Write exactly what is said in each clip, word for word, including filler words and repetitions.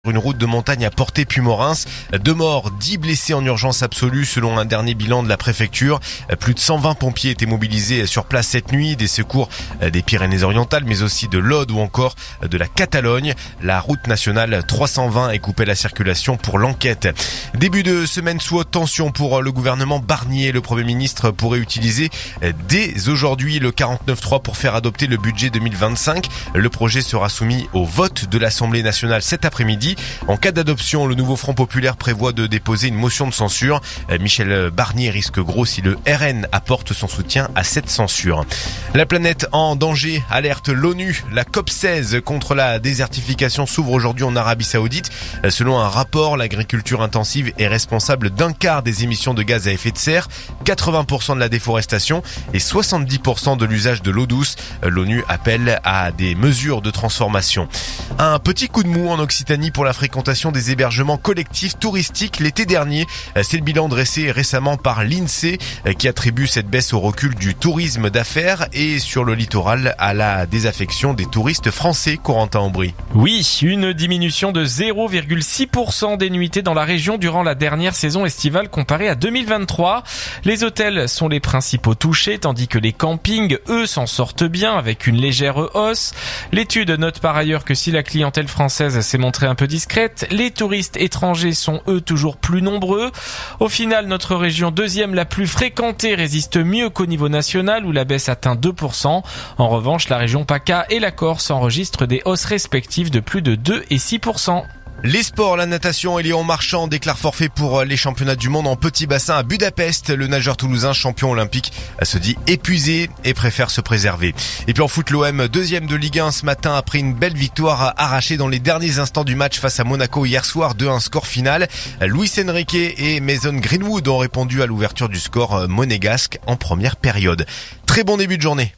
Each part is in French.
Une route de montagne à Portet-Puymorens. Deux morts, dix blessés en urgence absolue selon un dernier bilan de la préfecture. Plus de cent vingt pompiers étaient mobilisés sur place cette nuit, des secours des Pyrénées-Orientales mais aussi de l'Aude ou encore de la Catalogne. La route nationale trois cent vingt est coupée à la circulation pour l'enquête. Début de semaine sous haute tension pour le gouvernement Barnier. Le Premier ministre pourrait utiliser dès aujourd'hui le quarante-neuf trois pour faire adopter le budget deux mille vingt-cinq. Le projet sera soumis au vote de l'Assemblée nationale cet après-midi. En cas d'adoption, le nouveau Front populaire prévoit de déposer une motion de censure. Michel Barnier risque gros si le R N apporte son soutien à cette censure. La planète en danger, alerte l'ONU. La COP seize contre la désertification s'ouvre aujourd'hui en Arabie Saoudite. Selon un rapport, l'agriculture intensive est responsable d'un quart des émissions de gaz à effet de serre, quatre-vingts pour cent de la déforestation et soixante-dix pour cent de l'usage de l'eau douce. L'ONU appelle à des mesures de transformation. Un petit coup de mou en Occitanie pour la fréquentation des hébergements collectifs touristiques l'été dernier. C'est le bilan dressé récemment par l'INSEE qui attribue cette baisse au recul du tourisme d'affaires et sur le littoral à la désaffection des touristes français. Corentin Aubry. Oui, une diminution de zéro virgule six pour cent des nuitées dans la région durant la dernière saison estivale comparée à deux mille vingt-trois. Les hôtels sont les principaux touchés tandis que les campings, eux, s'en sortent bien avec une légère hausse. L'étude note par ailleurs que si la clientèle française s'est montrée un peu discrète, les touristes étrangers sont eux toujours plus nombreux. Au final, notre région deuxième la plus fréquentée résiste mieux qu'au niveau national où la baisse atteint deux pour cent. En revanche, la région PACA et la Corse enregistrent des hausses respectives de plus de deux et six pour cent. Les sports, la natation et Léon Marchand déclarent forfait pour les championnats du monde en petit bassin à Budapest. Le nageur toulousain champion olympique se dit épuisé et préfère se préserver. Et puis en foot, l'O M deuxième de Ligue un ce matin après une belle victoire arrachée dans les derniers instants du match face à Monaco hier soir, deux un score final. Luis Enrique et Mason Greenwood ont répondu à l'ouverture du score monégasque en première période. Très bon début de journée.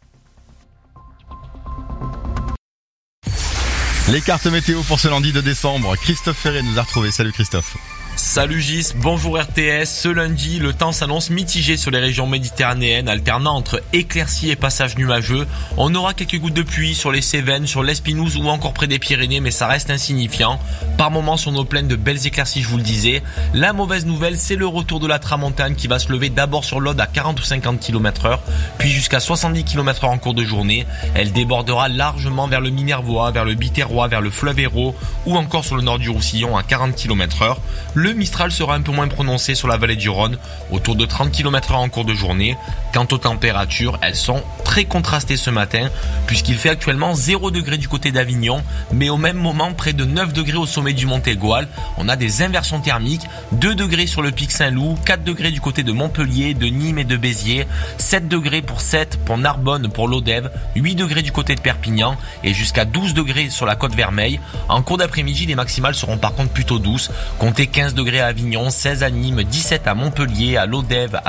Les cartes météo pour ce lundi de décembre. Christophe Ferré nous a retrouvés. Salut Christophe. Salut Gis, bonjour R T S. Ce lundi, le temps s'annonce mitigé sur les régions méditerranéennes, alternant entre éclaircies et passages nuageux. On aura quelques gouttes de pluie sur les Cévennes, sur l'Espinouse ou encore près des Pyrénées, mais ça reste insignifiant. Par moments, sur nos plaines, de belles éclaircies, je vous le disais. La mauvaise nouvelle, c'est le retour de la tramontane qui va se lever d'abord sur l'Aude à quarante ou cinquante kilomètres heure, puis jusqu'à soixante-dix kilomètres heure en cours de journée. Elle débordera largement vers le Minervois, vers le Biterrois, vers le fleuve Hérault ou encore sur le nord du Roussillon à quarante kilomètres heure. Le Mistral sera un peu moins prononcé sur la vallée du Rhône, autour de trente kilomètres heure en cours de journée. Quant aux températures, elles sont très contrastées ce matin, puisqu'il fait actuellement zéro degré du côté d'Avignon, mais au même moment près de neuf degrés au sommet du Mont Aigoual. On a des inversions thermiques, deux degrés sur le pic Saint-Loup, quatre degrés du côté de Montpellier, de Nîmes et de Béziers, sept degrés pour Sète, pour Narbonne, pour Lodève, huit degrés du côté de Perpignan et jusqu'à douze degrés sur la côte Vermeille. En cours d'après-midi, les maximales seront par contre plutôt douces, comptez quinze degrés à Avignon, seize à Nîmes, dix-sept à Montpellier, à Lodève, à